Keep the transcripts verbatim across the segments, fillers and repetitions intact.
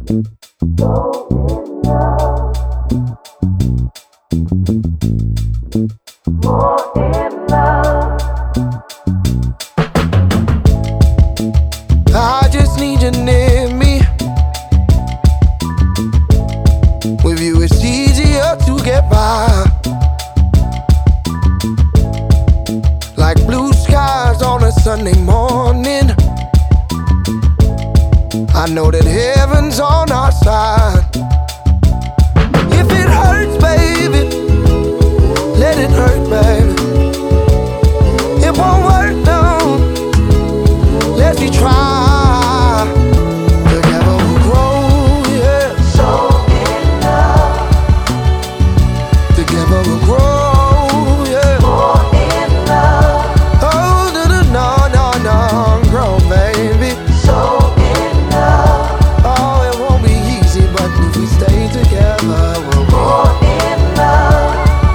I just need you near me. With you it's easier to get by, like blue skies on a Sunday morning. I know that heaven's on our side. If it hurts, baby, let it hurt, baby. It won't work, no. Let's be try. Together we'll grow, yeah. So in love, Together we'll grow, yeah. more in love, Oh, no, no, no, no, no, grow, baby. so in love, Oh, it won't be easy, but if we stay together, we'll grow. more in love.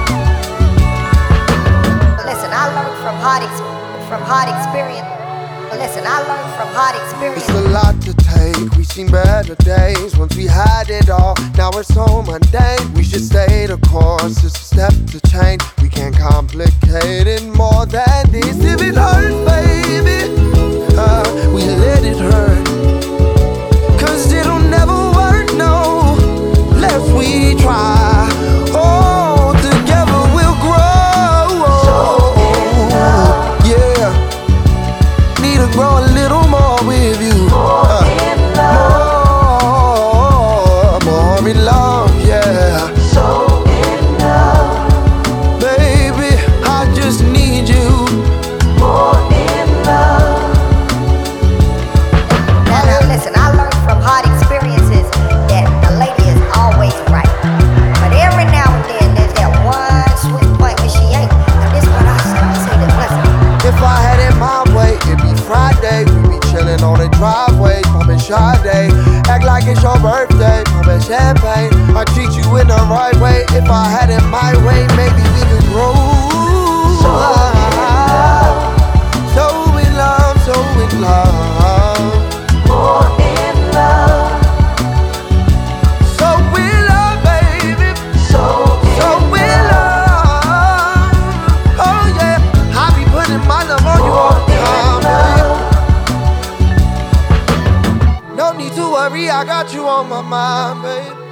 Listen, I learned from hard ex- from hard experience. Listen, I learned from hard experience. It's a lot to take, we've seen better days. Once we had it all, now it's so mundane. We should stay the course, it's a step to change. We can't complicate it more than this. If it hurts, baby, uh, we let it hurt. Cause it'll never work, no, lest we try. Oh, together we'll grow. Yeah, need to grow a little more with you. Uh, more, more in love, yeah. So in love, Baby, I just need you. more in love, Now, now, listen, I learned from hard experiences that the lady is always right. But every now and then, there's that one sweet point where she ain't. And this what I say, I say this, listen. If I had it my way, it'd be Friday. We'd be chillin' on the driveway, poppin' Sade. Act like it's your birthday, poppin' champagne. I treat you in the right way. If I had it my way, maybe we could grow. So in love, so in love. more in love, So in love, baby. so So in love. Oh yeah, I be putting my love on you all the time, baby. No need to worry, I got you on my mind, baby.